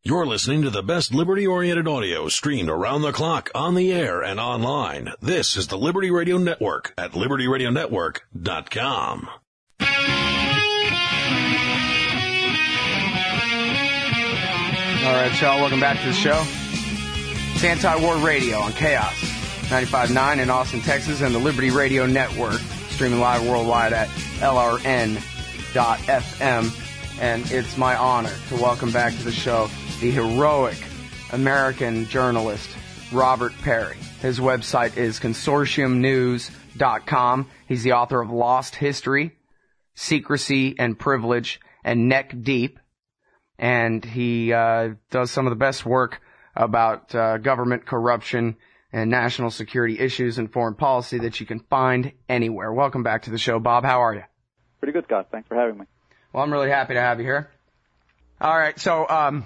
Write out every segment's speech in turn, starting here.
You're listening to the best liberty-oriented audio streamed around the clock, on the air, and online. This is the Liberty Radio Network at libertyradionetwork.com. All right, y'all, welcome back to the show. It's Anti-War Radio on Chaos 95.9 in Austin, Texas, and the Liberty Radio Network, streaming live worldwide at LRN.FM. And it's my honor to welcome back to the show the heroic American journalist Robert Parry. His website is consortiumnews.com. He's the author of Lost History, Secrecy and Privilege, and Neck Deep. And he does some of the best work about government corruption and national security issues and foreign policy that you can find anywhere. Welcome back to the show, Bob. How are you? Pretty good, Scott. Thanks for having me. Well, I'm really happy to have you here. All right, so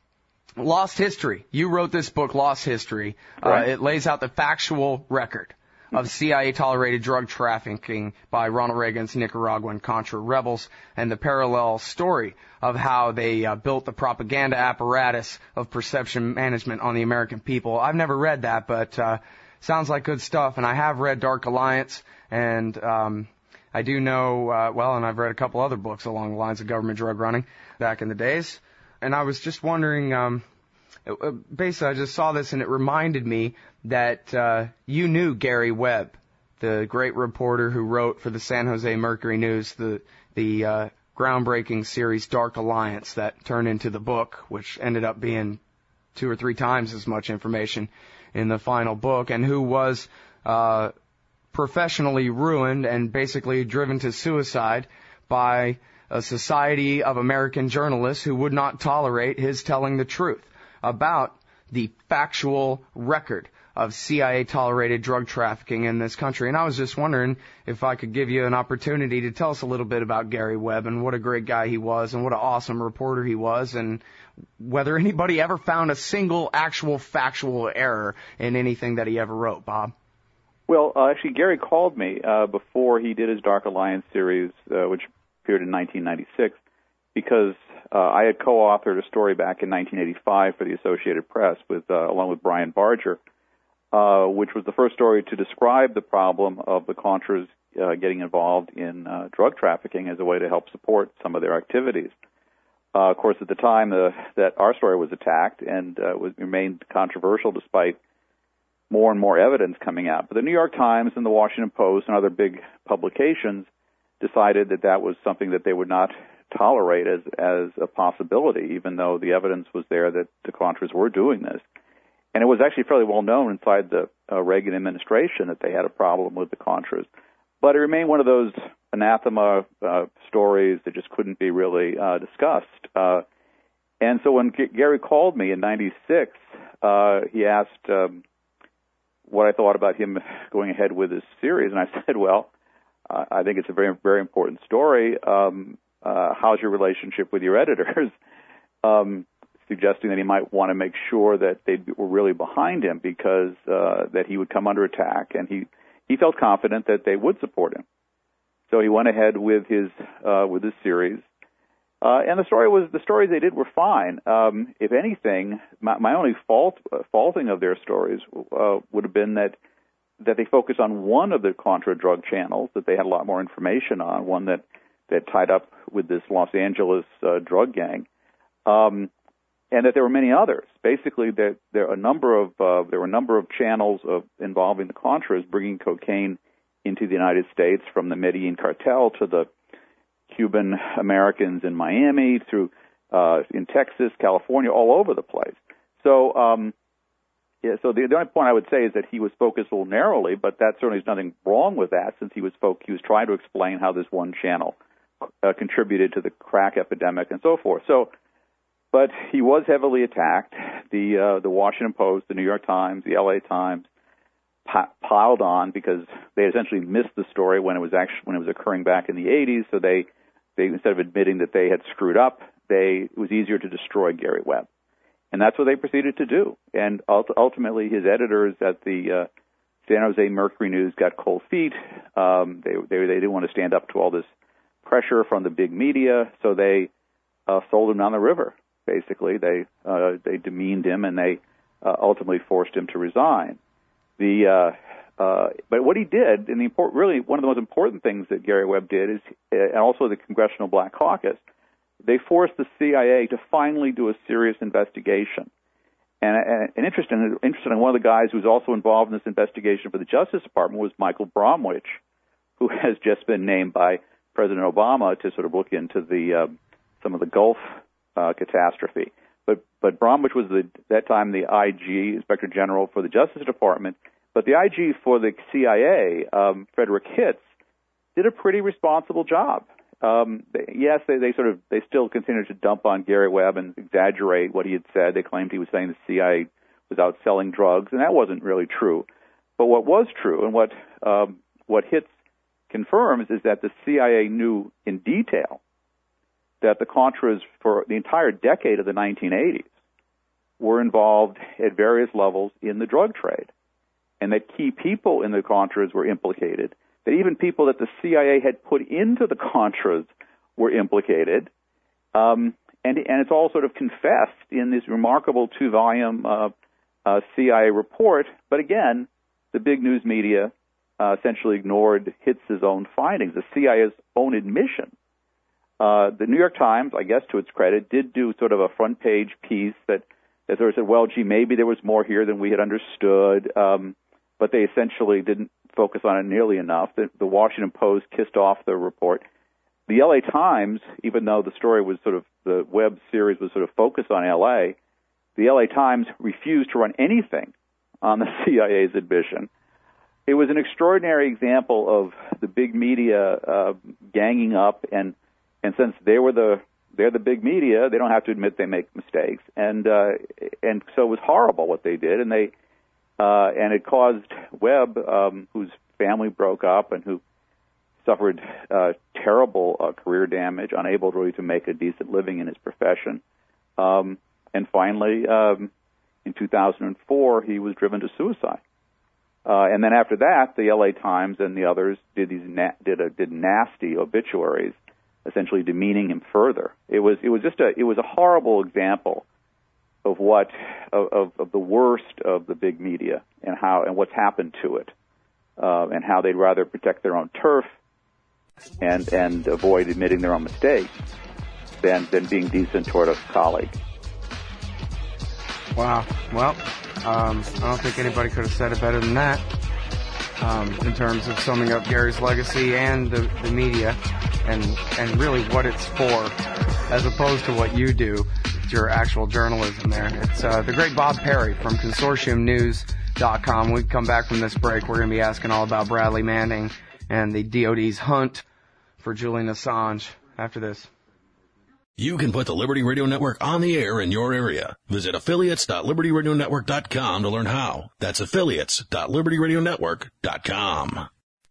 Lost History. You wrote this book, Lost History. Right. It lays out the factual record of CIA-tolerated drug trafficking by Ronald Reagan's Nicaraguan Contra rebels, and the parallel story of how they built the propaganda apparatus of perception management on the American people. I've never read that, but sounds like good stuff, and I have read Dark Alliance, and I do know, and I've read a couple other books along the lines of government drug running back in the days. And I was just wondering, basically I just saw this and it reminded me that you knew Gary Webb, the great reporter who wrote for the San Jose Mercury News the groundbreaking series Dark Alliance that turned into the book, which ended up being 2 or 3 times as much information in the final book, and who was professionally ruined and basically driven to suicide by a society of American journalists who would not tolerate his telling the truth about the factual record of CIA-tolerated drug trafficking in this country. And I was just wondering if I could give you an opportunity to tell us a little bit about Gary Webb and what a great guy he was and what an awesome reporter he was, and whether anybody ever found a single actual factual error in anything that he ever wrote, Bob. Well, actually, Gary called me before he did his Dark Alliance series, which appeared in 1996, because I had co-authored a story back in 1985 for the Associated Press along with Brian Barger, which was the first story to describe the problem of the Contras getting involved in drug trafficking as a way to help support some of their activities. Of course, at the time that our story was attacked and remained controversial despite more and more evidence coming out. But the New York Times and the Washington Post and other big publications decided that was something that they would not tolerate as a possibility, even though the evidence was there that the Contras were doing this. And it was actually fairly well known inside the Reagan administration that they had a problem with the Contras. But it remained one of those anathema stories that just couldn't be really discussed. And so when Gary called me in 96, he asked what I thought about him going ahead with this series. And I said, well, I think it's a very, very important story. How's your relationship with your editors? Suggesting that he might want to make sure that they were really behind him because that he would come under attack, and he felt confident that they would support him. So he went ahead with his series, and the stories they did were fine. If anything, my only faulting of their stories would have been that they focused on one of the Contra drug channels that they had a lot more information on, one that tied up with this Los Angeles drug gang, and that there were many others. Basically, there were a number of channels involving the Contras bringing cocaine into the United States, from the Medellin cartel to the Cuban Americans in Miami, through in Texas, California, all over the place. So So the only point I would say is that he was focused a little narrowly, but that certainly is nothing wrong with that, since he was trying to explain how this one channel contributed to the crack epidemic and so forth. But he was heavily attacked. The Washington Post, the New York Times, the LA Times piled on because they essentially missed the story when it was occurring back in the 80s. So they instead of admitting that they had screwed up, it was easier to destroy Gary Webb. And that's what they proceeded to do. And ultimately, his editors at the San Jose Mercury News got cold feet. They didn't want to stand up to all this pressure from the big media, so they sold him down the river. basically. They demeaned him, and they ultimately forced him to resign. But what he did, and really one of the most important things that Gary Webb did is, and also the Congressional Black Caucus, they forced the CIA to finally do a serious investigation. And interesting, one of the guys who was also involved in this investigation for the Justice Department was Michael Bromwich, who has just been named by President Obama to sort of look into some of the Gulf catastrophe. But Bromwich was that time the IG, Inspector General for the Justice Department. But the IG for the CIA, Frederick Hitz, did a pretty responsible job. They still continued to dump on Gary Webb and exaggerate what he had said. They claimed he was saying the CIA was out selling drugs, and that wasn't really true. But what was true, and what Hitz confirms, is that the CIA knew in detail that the Contras for the entire decade of the 1980s were involved at various levels in the drug trade, and that key people in the Contras were implicated, that even people that the CIA had put into the Contras were implicated, and it's all sort of confessed in this remarkable 2-volume CIA report. But again, the big news media essentially ignored Hitz's own findings, the CIA's own admission. The New York Times, I guess to its credit, did do sort of a front-page piece that sort of said, well, gee, maybe there was more here than we had understood, but they essentially didn't focus on it nearly enough. The Washington Post kissed off the report. The L.A. Times, even though the story was sort of, the Webb series was sort of focused on L.A., the L.A. Times refused to run anything on the CIA's admission. It was an extraordinary example of the big media ganging up, and since they're the big media, they don't have to admit they make mistakes, and so it was horrible what they did, and it caused Webb, whose family broke up and who suffered terrible career damage, unable really to make a decent living in his profession, and finally, in 2004, he was driven to suicide. And then after that, the L.A. Times and the others did nasty obituaries, essentially demeaning him further. It was a horrible example of of the worst of the big media and what's happened to it, and how they'd rather protect their own turf and avoid admitting their own mistakes than being decent toward a colleague. Wow. Well, I don't think anybody could have said it better than that, in terms of summing up Gary's legacy and the media and really what it's for, as opposed to what you do, your actual journalism there. It's the great Bob Perry from ConsortiumNews.com. When we come back from this break, we're going to be asking all about Bradley Manning and the DOD's hunt for Julian Assange after this. You can put the Liberty Radio Network on the air in your area. Visit affiliates.libertyradionetwork.com to learn how. That's affiliates.libertyradionetwork.com.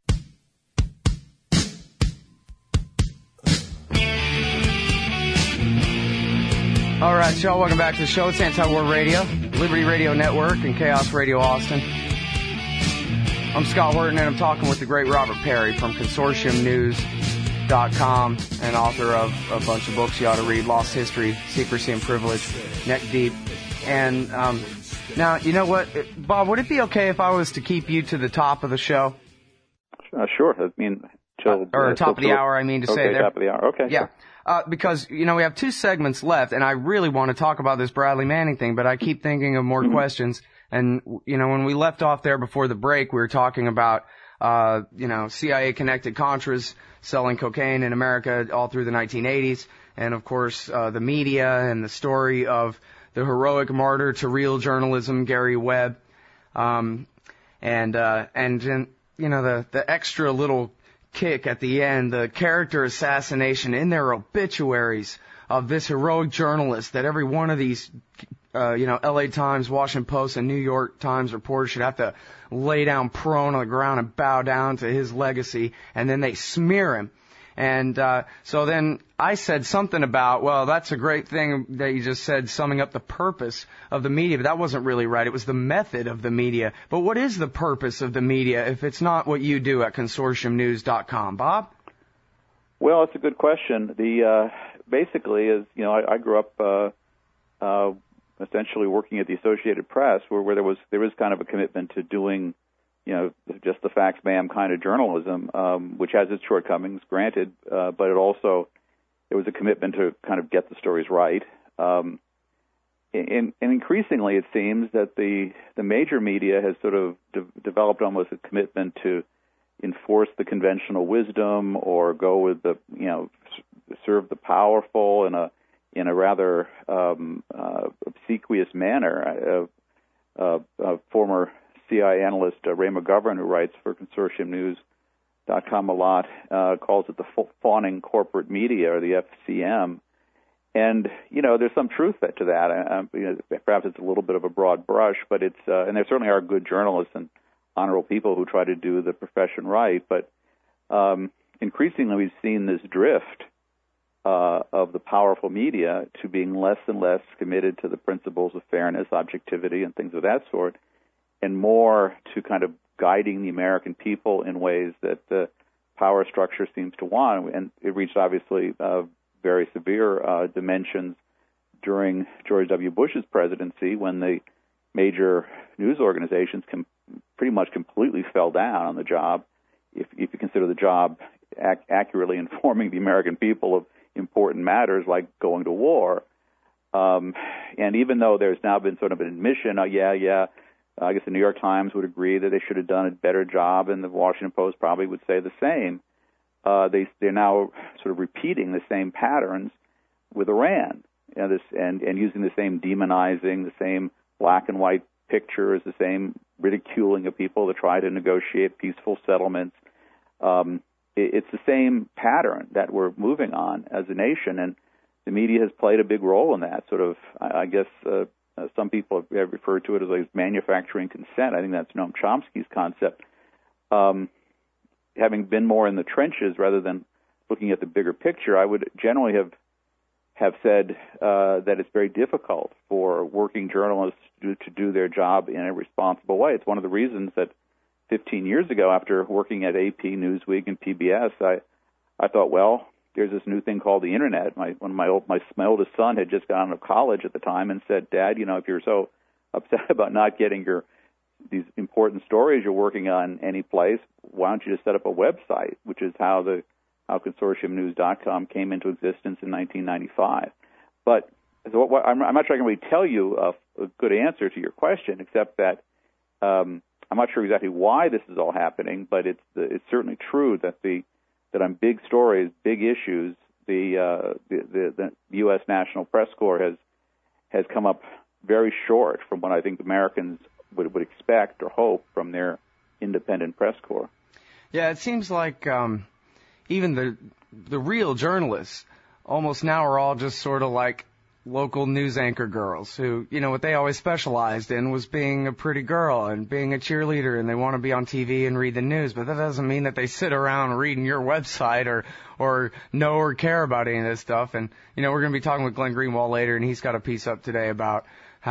All right, y'all, welcome back to the show. It's Anti-War Radio, Liberty Radio Network, and Chaos Radio Austin. I'm Scott Horton, and I'm talking with the great Robert Perry from ConsortiumNews.com, and author of a bunch of books you ought to read: Lost History, Secrecy and Privilege, Neck Deep. And now, you know what, Bob, would it be okay if I was to keep you to the top of the show? Sure. I mean, or top of the hour, I mean to say there. Top of the hour. Okay. Yeah. Sure. Because, you know, we have 2 segments left, and I really want to talk about this Bradley Manning thing, but I keep thinking of more questions. And, you know, when we left off there before the break, we were talking about, CIA-connected Contras selling cocaine in America all through the 1980s. And, of course, the media and the story of the heroic martyr to real journalism, Gary Webb. And the extra little kick at the end, the character assassination in their obituaries of this heroic journalist that every one of these, LA Times, Washington Post, and New York Times reporters should have to lay down prone on the ground and bow down to his legacy, and then they smear him. And so then I said something about, well, that's a great thing that you just said, summing up the purpose of the media, but that wasn't really right. It was the method of the media. But what is the purpose of the media if it's not what you do at ConsortiumNews.com, Bob? Well, it's a good question. The basically is, I grew up essentially working at the Associated Press, where there was kind of a commitment to doing, just the facts, ma'am kind of journalism, which has its shortcomings, granted, but there was a commitment to kind of get the stories right. And increasingly, it seems that the major media has sort of developed almost a commitment to enforce the conventional wisdom or go with the, serve the powerful in a rather obsequious manner. Former CIA analyst Ray McGovern, who writes for ConsortiumNews.com a lot, calls it the fawning corporate media, or the FCM. And, there's some truth to that. Perhaps it's a little bit of a broad brush, but and there certainly are good journalists and honorable people who try to do the profession right. But increasingly we've seen this drift of the powerful media to being less and less committed to the principles of fairness, objectivity, and things of that sort, and more to kind of guiding the American people in ways that the power structure seems to want. And it reached, obviously, very severe dimensions during George W. Bush's presidency, when the major news organizations pretty much completely fell down on the job, if you consider the job accurately informing the American people of important matters like going to war. And even though there's now been sort of an admission, I guess the New York Times would agree that they should have done a better job, and the Washington Post probably would say the same. They're now sort of repeating the same patterns with Iran, and using the same demonizing, the same black and white pictures, the same ridiculing of people to try to negotiate peaceful settlements. It's the same pattern that we're moving on as a nation, and the media has played a big role in that. Sort of, I guess, some people have referred to it as like manufacturing consent. I think that's Noam Chomsky's concept. Having been more in the trenches rather than looking at the bigger picture, I would generally have said that it's very difficult for working journalists to do their job in a responsible way. It's one of the reasons that 15 years ago, after working at AP, Newsweek, and PBS, I thought, well, there's this new thing called the Internet. My oldest son had just gotten out of college at the time and said, Dad, if you're so upset about not getting these important stories you're working on any place, why don't you just set up a website, which is how ConsortiumNews.com came into existence in 1995. But I'm not sure I can really tell you a good answer to your question, except that I'm not sure exactly why this is all happening, but it's certainly true that on big stories, big issues, the U.S. National Press Corps has come up very short from what I think Americans would expect or hope from their independent press corps. Yeah, it seems like even the real journalists almost now are all just sort of like local news anchor girls who, what they always specialized in was being a pretty girl and being a cheerleader, and they want to be on TV and read the news, but that doesn't mean that they sit around reading your website or know or care about any of this stuff. And, we're going to be talking with Glenn Greenwald later, and he's got a piece up today about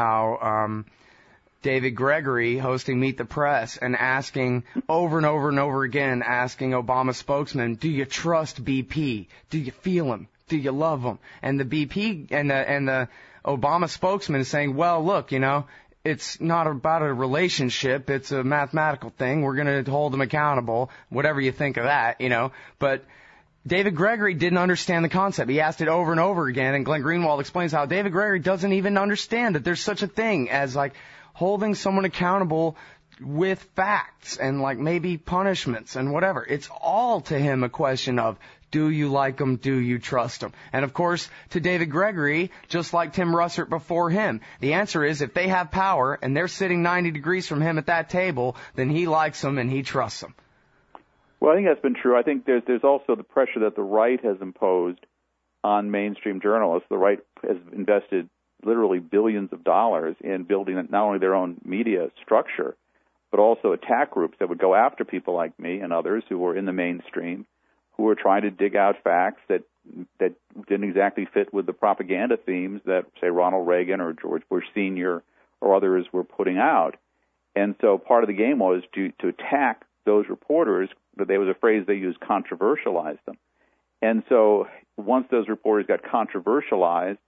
how David Gregory hosting Meet the Press and asking over and over and over again, asking Obama spokesman, do you trust BP? Do you feel him? Do you love him? And the BP and the Obama spokesman is saying, well, look, it's not about a relationship. It's a mathematical thing. We're going to hold him accountable, whatever you think of that, But David Gregory didn't understand the concept. He asked it over and over again, and Glenn Greenwald explains how David Gregory doesn't even understand that there's such a thing as like holding someone accountable with facts and like maybe punishments and whatever. It's all to him a question of, do you like them? Do you trust them? And of course, to David Gregory, just like Tim Russert before him, the answer is if they have power and they're sitting 90 degrees from him at that table, then he likes them and he trusts them. Well, I think that's been true. I think there's also the pressure that the right has imposed on mainstream journalists. The right has invested literally billions of dollars in building not only their own media structure, but also attack groups that would go after people like me and others who were in the mainstream, who were trying to dig out facts that didn't exactly fit with the propaganda themes that, say, Ronald Reagan or George Bush Sr. or others were putting out. And so part of the game was to attack those reporters, but there was a phrase they used, controversialize them. And so once those reporters got controversialized,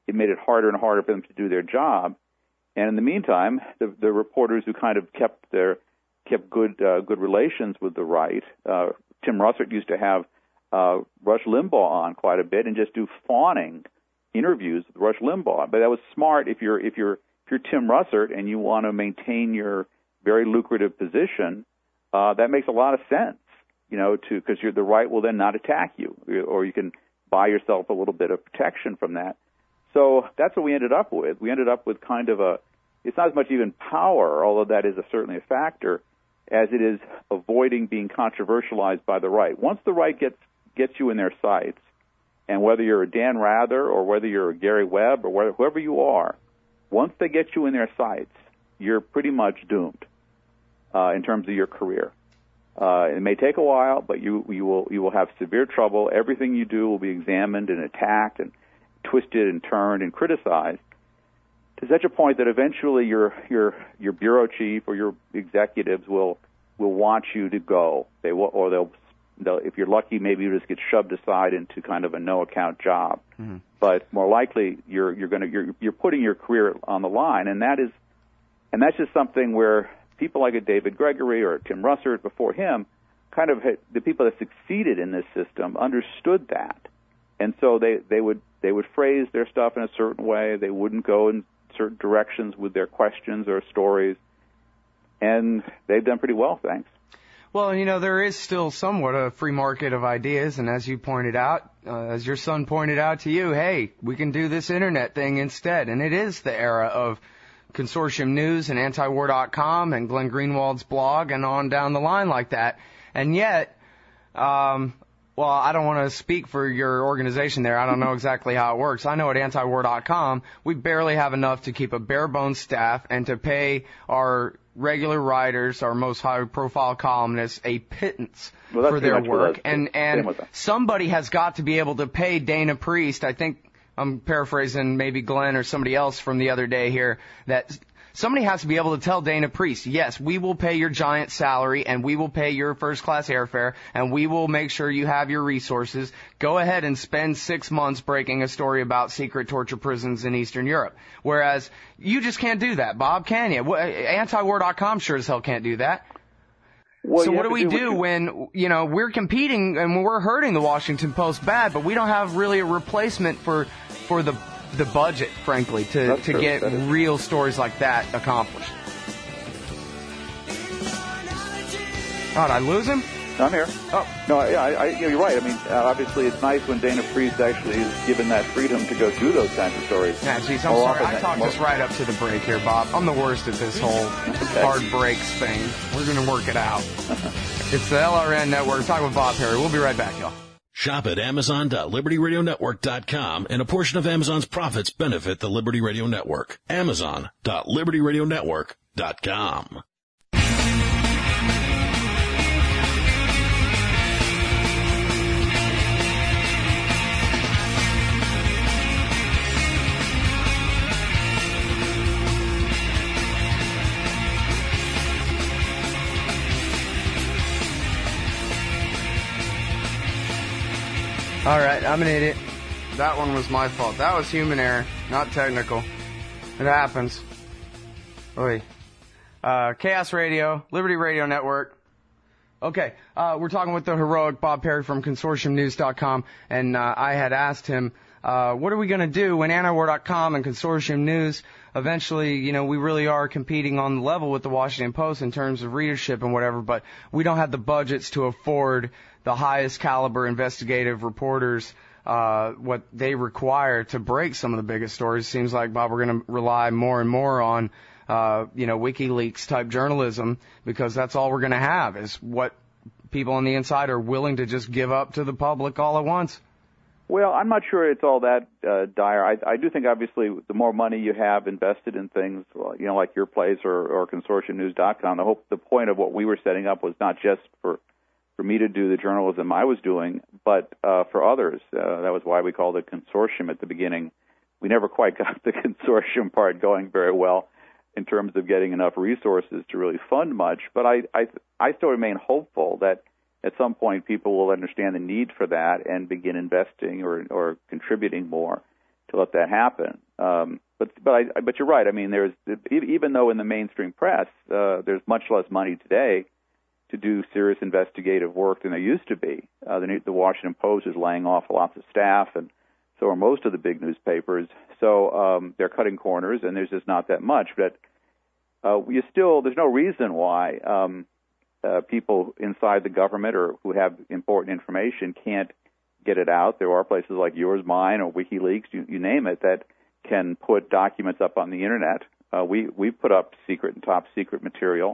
it made it harder and harder for them to do their job. And in the meantime, the reporters who kind of kept good relations with the right, Tim Russert used to have Rush Limbaugh on quite a bit and just do fawning interviews with Rush Limbaugh. But that was smart if you're Tim Russert and you want to maintain your very lucrative position. That makes a lot of sense, because the right will then not attack you, or you can buy yourself a little bit of protection from that. So that's what we ended up with. We ended up with kind of it's not as much even power, although that is certainly a factor, as it is avoiding being controversialized by the right. Once the right gets you in their sights, and whether you're a Dan Rather or whether you're a Gary Webb or whoever you are, once they get you in their sights, you're pretty much doomed in terms of your career. It may take a while, but you will have severe trouble. Everything you do will be examined and attacked and twisted and turned and criticized to such a point that eventually your bureau chief or your executives will want you to go. They'll if you're lucky, maybe you just get shoved aside into kind of a no-account job. Mm-hmm. But more likely, you're putting your career on the line, and that's just something where people like a David Gregory or Tim Russert before him, kind of the people that succeeded in this system understood that, and so they would phrase their stuff in a certain way. They wouldn't go in certain directions with their questions or stories, and they've done pretty well, thanks. Well, there is still somewhat a free market of ideas, and as you pointed out, as your son pointed out to you, hey, we can do this internet thing instead, and it is the era of Consortium News and Antiwar.com and Glenn Greenwald's blog and on down the line like that. And yet, well, I don't want to speak for your organization there. I don't know exactly how it works. I know at Antiwar.com, we barely have enough to keep a bare-bones staff and to pay our regular writers, our most high-profile columnists, a pittance for their work. And somebody has got to be able to pay Dana Priest. I think I'm paraphrasing maybe Glenn or somebody else from the other day here, that somebody has to be able to tell Dana Priest, yes, we will pay your giant salary and we will pay your first-class airfare and we will make sure you have your resources. Go ahead and spend 6 months breaking a story about secret torture prisons in Eastern Europe. Whereas you just can't do that, Bob, can you? Antiwar.com sure as hell can't do that. Well, so what do we do when, we're competing and we're hurting the Washington Post bad, but we don't have really a replacement for the budget, frankly, to get real stories like that accomplished. Oh, did I lose him? I'm here. Oh. No, you're right. I mean, obviously it's nice when Dana Priest actually is given that freedom to go do those kinds of stories. Yeah, geez, I'm sorry. I talked us right up to the break here, Bob. I'm the worst at this whole hard breaks thing. We're going to work it out. It's the LRN Network. Talking with Bob Perry. We'll be right back, y'all. Shop at Amazon.LibertyRadioNetwork.com, and a portion of Amazon's profits benefit the Liberty Radio Network. Amazon.LibertyRadioNetwork.com. All right, I'm an idiot. That one was my fault. That was human error, not technical. It happens. Oy. Chaos Radio, Liberty Radio Network. Okay, we're talking with the heroic Bob Perry from ConsortiumNews.com, and I had asked him, what are we going to do when Antiwar.com and Consortium News eventually, we really are competing on the level with the Washington Post in terms of readership and whatever, but we don't have the budgets to afford the highest caliber investigative reporters, what they require to break some of the biggest stories. Seems like, Bob, we're going to rely more and more on, WikiLeaks type journalism, because that's all we're going to have is what people on the inside are willing to just give up to the public all at once. Well, I'm not sure it's all that dire. I do think, obviously, the more money you have invested in things, like your place or ConsortiumNews.com, the point of what we were setting up was not just for me to do the journalism I was doing, but for others. That was why we called it consortium at the beginning. We never quite got the consortium part going very well in terms of getting enough resources to really fund much, but I still remain hopeful that at some point people will understand the need for that and begin investing or contributing more. let that happen. But you're right. I mean, even though in the mainstream press there's much less money today to do serious investigative work than there used to be. The Washington Post is laying off lots of staff, and so are most of the big newspapers. So they're cutting corners, and there's just not that much. But there's no reason why people inside the government or who have important information can't get it out. There are places like yours, mine, or WikiLeaks, you name it, that can put documents up on the internet. We put up secret and top secret material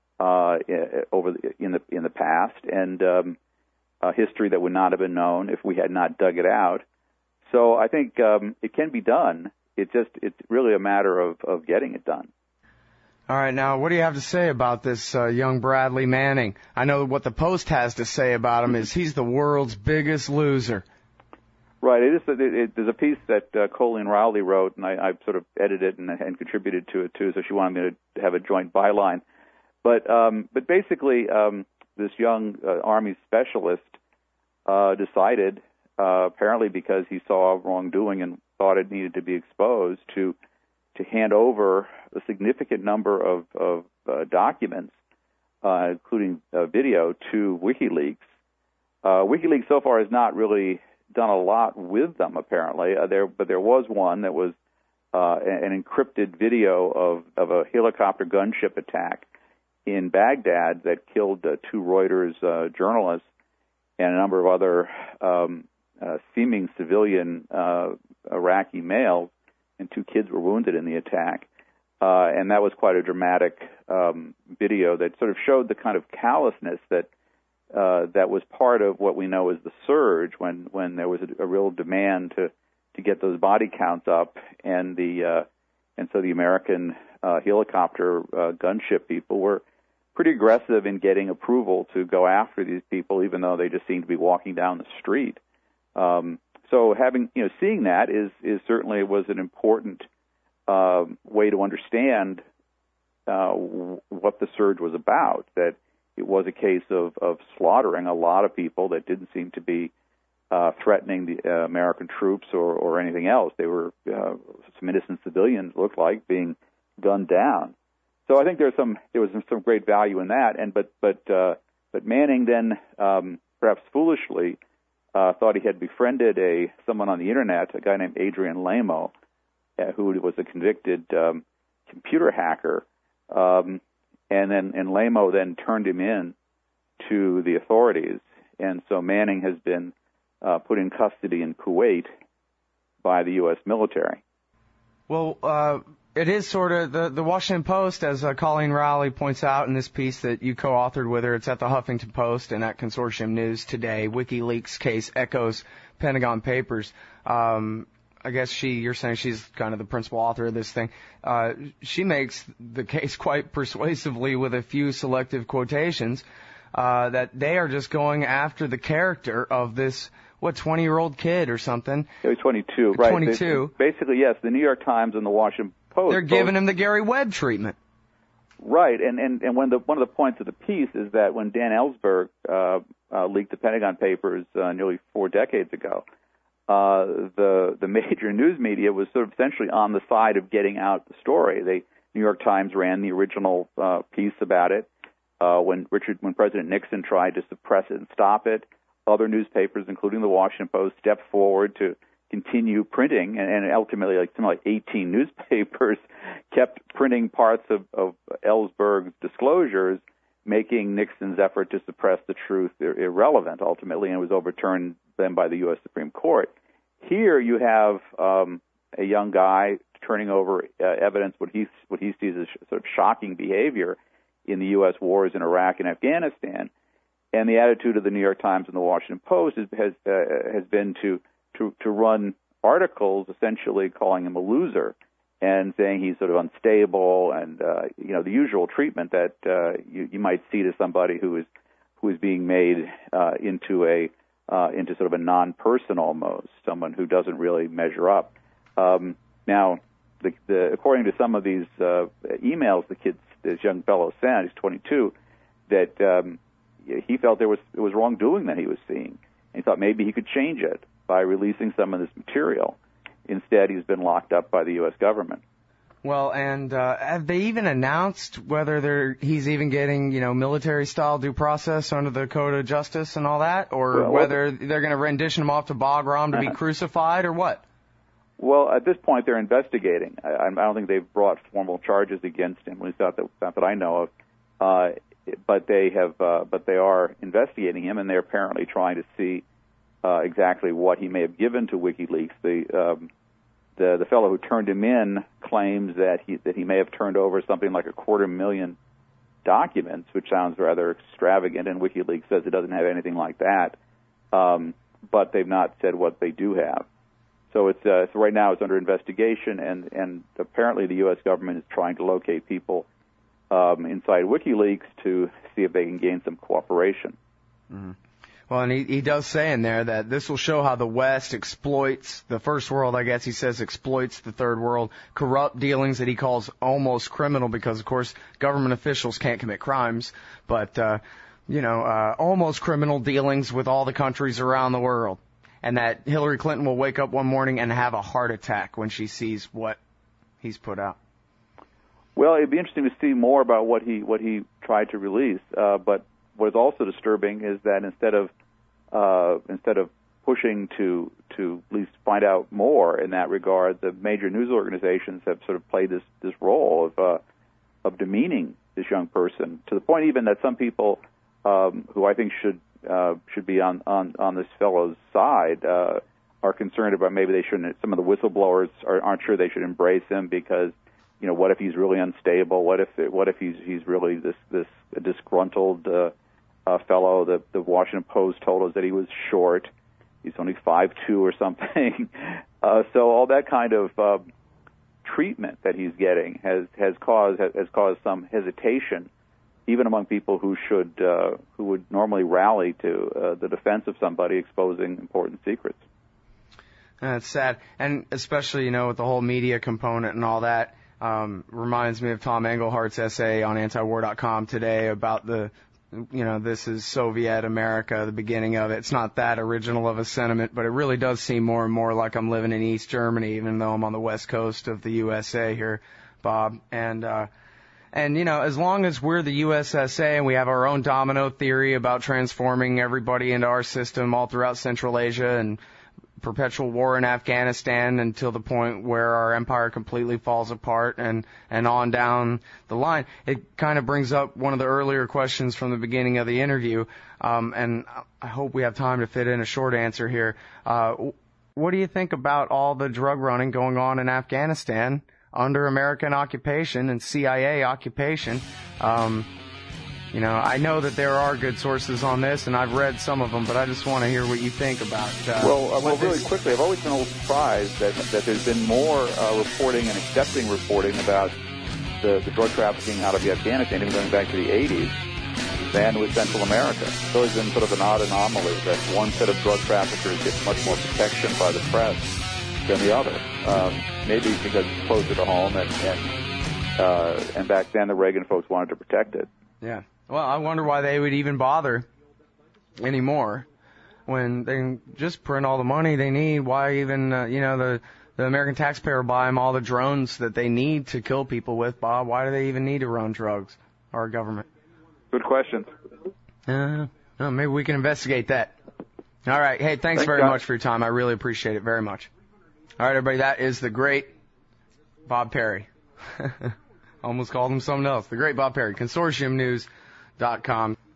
in the past, and history that would not have been known if we had not dug it out. So I think it can be done. It's really a matter of getting it done. All right, now what do you have to say about this young Bradley Manning? I know what the Post has to say about him is he's the world's biggest loser. Right. There's a piece that Colleen Rowley wrote, and I sort of edited and contributed to it too. So she wanted me to have a joint byline. But basically, this young Army specialist decided, apparently because he saw wrongdoing and thought it needed to be exposed, to hand over a significant number of documents, including video, to WikiLeaks. WikiLeaks so far has not really done a lot with them, apparently. But there was one that was an encrypted video of a helicopter gunship attack in Baghdad that killed two Reuters journalists and a number of other seeming civilian Iraqi males, and two kids were wounded in the attack. And that was quite a dramatic video that sort of showed the kind of callousness that was part of what we know as the surge, when there was a real demand to get those body counts up, and so the American helicopter gunship people were pretty aggressive in getting approval to go after these people, even though they just seemed to be walking down the street. So seeing that is certainly was an important way to understand what the surge was about. That it was a case of slaughtering a lot of people that didn't seem to be threatening the American troops or anything else. They were some innocent civilians, looked like, being gunned down. So I think there was some great value in that. But Manning then, perhaps foolishly, thought he had befriended someone on the internet, a guy named Adrian Lamo, who was a convicted computer hacker. And Lamo then turned him in to the authorities, and so Manning has been put in custody in Kuwait by the U.S. military. Well, it is sort of the Washington Post, as Colleen Rowley points out in this piece that you co-authored with her. It's at the Huffington Post and at Consortium News today. WikiLeaks case echoes Pentagon Papers. I guess you're saying she's kind of the principal author of this thing. She makes the case quite persuasively with a few selective quotations that they are just going after the character of this, 20-year-old kid or something. He was 22, right? 22. Basically, yes, the New York Times and the Washington Post. They're giving him the Gary Webb treatment. Right, and one of the points of the piece is that when Dan Ellsberg leaked the Pentagon Papers nearly 4 decades ago, the major news media was sort of essentially on the side of getting out the story. The New York Times ran the original piece about it when President Nixon tried to suppress it and stop it. Other newspapers, including the Washington Post, stepped forward to continue printing, and ultimately, something like 18 newspapers kept printing parts of Ellsberg's disclosures, making Nixon's effort to suppress the truth irrelevant ultimately, and it was overturned then by the U.S. Supreme Court. Here you have a young guy turning over evidence, what he sees as sort of shocking behavior in the U.S. wars in Iraq and Afghanistan, and the attitude of the New York Times and the Washington Post has been to run articles essentially calling him a loser and saying he's sort of unstable and the usual treatment that you might see to somebody who is being made into sort of a non-person almost, someone who doesn't really measure up. Now, according to some of these emails this young fellow sent, he's 22, that he felt it was wrongdoing that he was seeing. And he thought maybe he could change it by releasing some of this material. Instead, he's been locked up by the U.S. government. Well, and have they even announced whether he's even getting, military-style due process under the Code of Justice and all that, or whether they're going to rendition him off to Bagram to be crucified, or what? Well, at this point, they're investigating. I don't think they've brought formal charges against him, at least not that I know of. But they are investigating him, and they're apparently trying to see exactly what he may have given to WikiLeaks. The fellow who turned him in claims that he may have turned over something like 250,000 documents, which sounds rather extravagant, and WikiLeaks says it doesn't have anything like that. But they've not said what they do have. So so right now it's under investigation, and apparently the U.S. government is trying to locate people inside WikiLeaks to see if they can gain some cooperation. Mm-hmm. Well, and he does say in there that this will show how the West exploits the first world, I guess he says exploits the third world, corrupt dealings that he calls almost criminal because, of course, government officials can't commit crimes, but, almost criminal dealings with all the countries around the world. And that Hillary Clinton will wake up one morning and have a heart attack when she sees what he's put out. Well, it'd be interesting to see more about what he tried to release. But what is also disturbing is that instead of pushing to at least find out more in that regard, the major news organizations have sort of played this role of demeaning this young person to the point even that some people who I think should be on this fellow's side are concerned about maybe they shouldn't. Some of the whistleblowers aren't sure they should embrace him because what if he's really unstable? What if he's really this disgruntled fellow? The Washington Post told us that he was short. He's only 5'2" or something. So all that kind of treatment that he's getting has caused some hesitation, even among people who would normally rally to the defense of somebody exposing important secrets. That's sad, and especially with the whole media component and all that. Reminds me of Tom Englehart's essay on antiwar.com today about this is Soviet America, the beginning of it. It's not that original of a sentiment, but it really does seem more and more like I'm living in East Germany, even though I'm on the west coast of the USA here, Bob. And as long as we're the USSA and we have our own domino theory about transforming everybody into our system all throughout Central Asia and perpetual war in Afghanistan until the point where our empire completely falls apart and on down the line. It kind of brings up one of the earlier questions from the beginning of the interview, and I hope we have time to fit in a short answer here. What do you think about all the drug running going on in Afghanistan under American occupation and CIA occupation? I know that there are good sources on this, and I've read some of them, but I just want to hear what you think about really quickly, I've always been a little surprised that there's been more reporting and accepting reporting about the drug trafficking out of Afghanistan, even going back to the 80s, than with Central America. It's always been sort of an odd anomaly that one set of drug traffickers gets much more protection by the press than the other. Maybe because it's closer to home, and back then the Reagan folks wanted to protect it. Yeah. Well, I wonder why they would even bother anymore when they can just print all the money they need. Why even, the American taxpayer buy them all the drones that they need to kill people with, Bob? Why do they even need to run drugs, our government? Good question. Maybe we can investigate that. All right. Hey, thanks very much for your time. I really appreciate it very much. All right, everybody, that is the great Bob Perry. Almost called him something else. The great Bob Perry, consortiumnews.com.